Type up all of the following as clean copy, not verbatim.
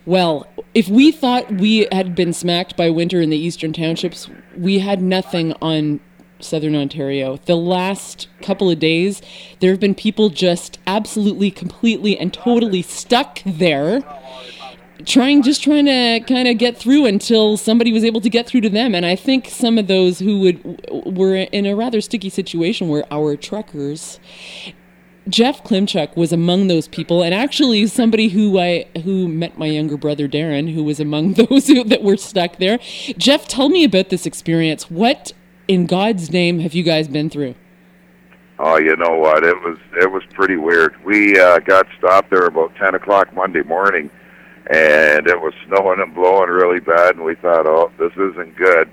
Well, if we thought we had been smacked by winter in the eastern townships, we had nothing on southern Ontario. The last couple of days, there have been people just absolutely, completely, and totally stuck there, trying to kind of get through until somebody was able to get through to them. And I think some of those who were in a rather sticky situation were our truckers. Jeff Klimchuk was among those people, and actually somebody who met my younger brother Darren, who was among those that were stuck there. Jeff, tell me about this experience. What in God's name have you guys been through? Oh, you know what? It was pretty weird. We got stopped there about 10 o'clock Monday morning, and it was snowing and blowing really bad, and we thought, oh, this isn't good.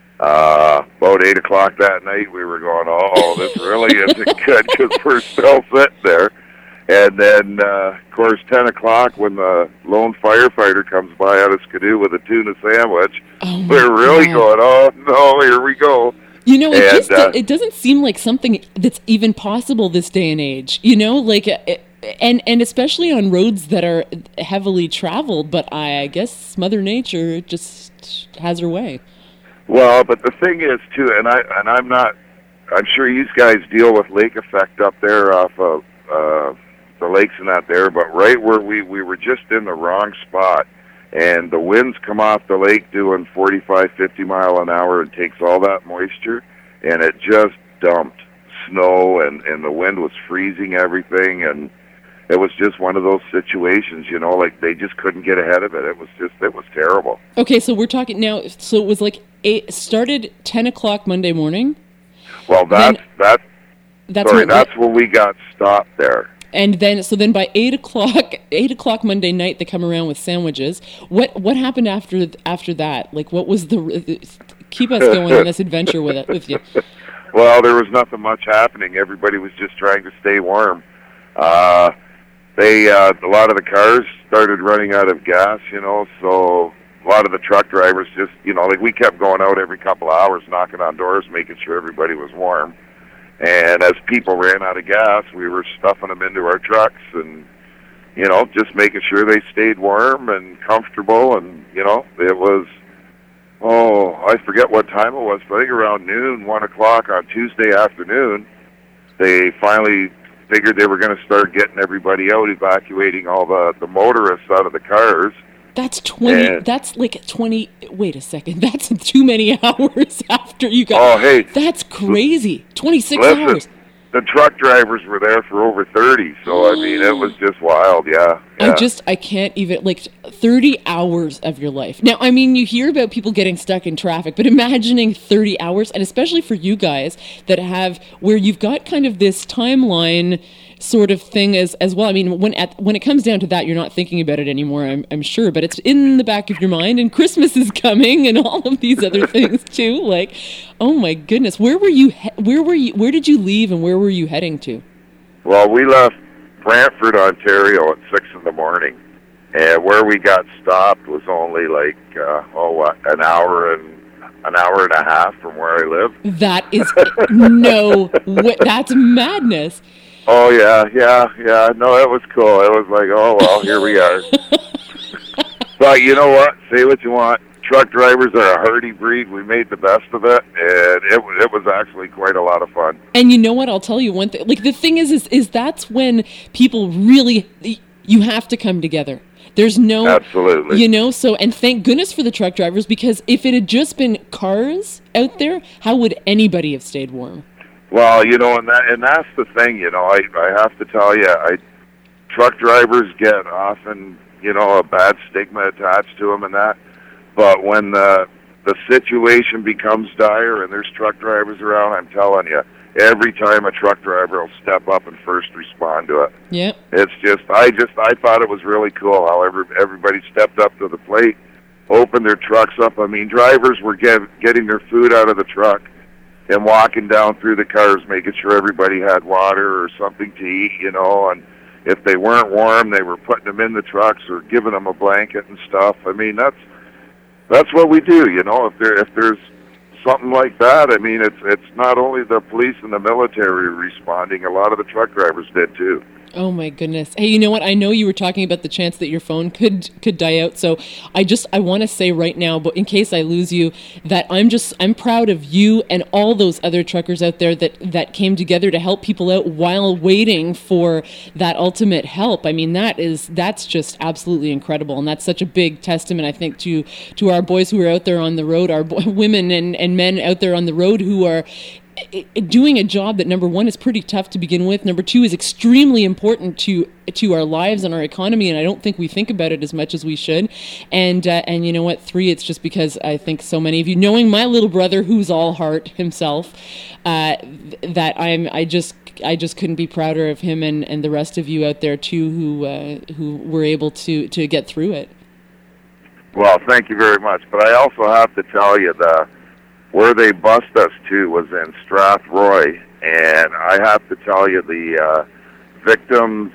About 8 o'clock that night, we were going, oh, this really isn't good, because we're still sitting there. And then, of course, 10 o'clock, when the lone firefighter comes by on a skidoo with a tuna sandwich, we're really going, oh, no, here we go. You know, it doesn't seem like something that's even possible this day and age, you know, like, and especially on roads that are heavily traveled, but I guess Mother Nature just has her way. Well, but the thing is, too, I'm sure you guys deal with lake effect up there off of the lakes and that there, but right where we were just in the wrong spot, and the winds come off the lake doing 45, 50 mile an hour and takes all that moisture, and it just dumped snow, and the wind was freezing everything, and it was just one of those situations, you know, like they just couldn't get ahead of it. It was terrible. Okay, so we're talking now, so it was like started 10 o'clock Monday morning? Well, that's when we got stopped there. And then by 8 o'clock Monday night, they come around with sandwiches. What happened after that? Like, what was keep us going on this adventure with you? Well, there was nothing much happening. Everybody was just trying to stay warm. A lot of the cars started running out of gas, you know, so a lot of the truck drivers just, you know, like we kept going out every couple of hours, knocking on doors, making sure everybody was warm. And as people ran out of gas, we were stuffing them into our trucks and, you know, just making sure they stayed warm and comfortable. And, you know, it was, I forget what time it was, but I think around noon, 1 o'clock on Tuesday afternoon, they finally figured they were going to start getting everybody out, evacuating all the motorists out of the cars. That's 20, that's like 20, wait a second, that's too many hours after you got, oh, hey, that's crazy, 26 hours. The truck drivers were there for over 30, so I mean, it was just wild, yeah. I can't even, like, 30 hours of your life. Now, I mean, you hear about people getting stuck in traffic, but imagining 30 hours, and especially for you guys that have, where you've got kind of this timeline sort of thing as well. I mean, when it comes down to that, you're not thinking about it anymore, I'm sure, but it's in the back of your mind, and Christmas is coming, and all of these other things too. Like, oh my goodness, where did you leave, and where were you heading to? Well, we left Brantford, Ontario at 6 in the morning, and where we got stopped was only like an hour and a half from where I live. That is that's madness. Oh, yeah. No, it was cool. It was like, oh, well, here we are. But you know what? Say what you want. Truck drivers are a hardy breed. We made the best of it, and it was actually quite a lot of fun. And you know what? I'll tell you one thing. Like, the thing is that's when people really, you have to come together. There's no... Absolutely. You know, so, and thank goodness for the truck drivers, because if it had just been cars out there, how would anybody have stayed warm? Well, you know, and that's the thing, you know, I have to tell you, truck drivers get often, you know, a bad stigma attached to them and that, but when the situation becomes dire and there's truck drivers around, I'm telling you, every time a truck driver will step up and first respond to it. Yeah. It's just, I thought it was really cool how everybody stepped up to the plate, opened their trucks up. I mean, drivers were getting their food out of the truck and walking down through the cars, making sure everybody had water or something to eat, you know, and if they weren't warm, they were putting them in the trucks or giving them a blanket and stuff. I mean, that's what we do, you know. If there's something like that, I mean, it's not only the police and the military responding, a lot of the truck drivers did too. Oh my goodness. Hey, you know what? I know you were talking about the chance that your phone could die out. So I want to say right now, but in case I lose you, that I'm proud of you and all those other truckers out there that came together to help people out while waiting for that ultimate help. I mean, that's just absolutely incredible, and that's such a big testament, I think, to our boys who are out there on the road, our women and men out there on the road who are doing a job that, number one, is pretty tough to begin with. Number two, is extremely important to our lives and our economy, and I don't think we think about it as much as we should. And you know what? Three, it's just because I think so many of you, knowing my little brother, who's all heart himself, that I just couldn't be prouder of him and the rest of you out there too, who were able to get through it. Well, thank you very much. But I also have to tell you where they bust us to was in Strathroy, and I have to tell you the victims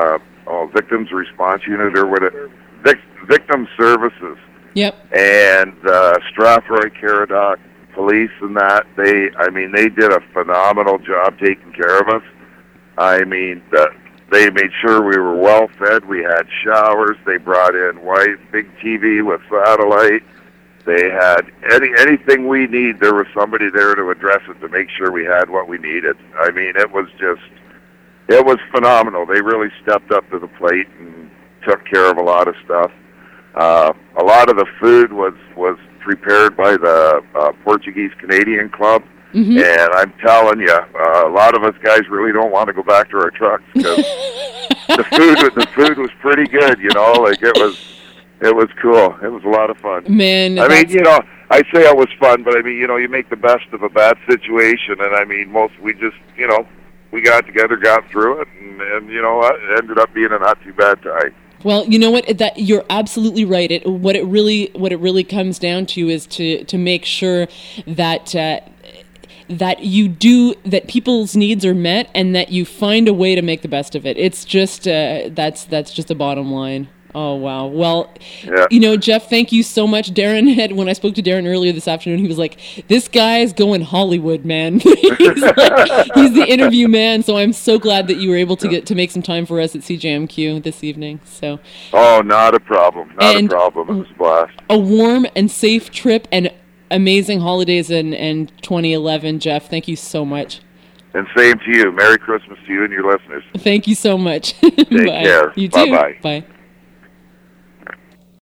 response unit, or what victim services. Yep. And Strathroy Caradoc police and that, they did a phenomenal job taking care of us. I mean, they made sure we were well fed. We had showers. They brought in big TV with satellite. They had anything we need. There was somebody there to address it, to make sure we had what we needed. I mean, it was phenomenal. They really stepped up to the plate and took care of a lot of stuff. A lot of the food was prepared by the Portuguese Canadian Club. Mm-hmm. And I'm telling you, a lot of us guys really don't want to go back to our trucks, because the food was pretty good. You know, like it was cool. It was a lot of fun. Man, I mean, you know, I say it was fun, but I mean, you know, you make the best of a bad situation, and I mean, we got together, got through it, and you know, it ended up being a not too bad time. Well, you know what? That you're absolutely right. What it really comes down to is to make sure that that people's needs are met, and that you find a way to make the best of it. It's just that's just the bottom line. Oh, wow. Well, yeah. You know, Jeff, thank you so much. When I spoke to Darren earlier this afternoon, he was like, this guy's going Hollywood, man. He's the interview man. So I'm so glad that you were able to make some time for us at CJMQ this evening. So. Oh, not a problem. Not a problem. It was a blast. A warm and safe trip and amazing holidays in 2011, Jeff. Thank you so much. And same to you. Merry Christmas to you and your listeners. Thank you so much. Take care. You too. Bye-bye. Bye.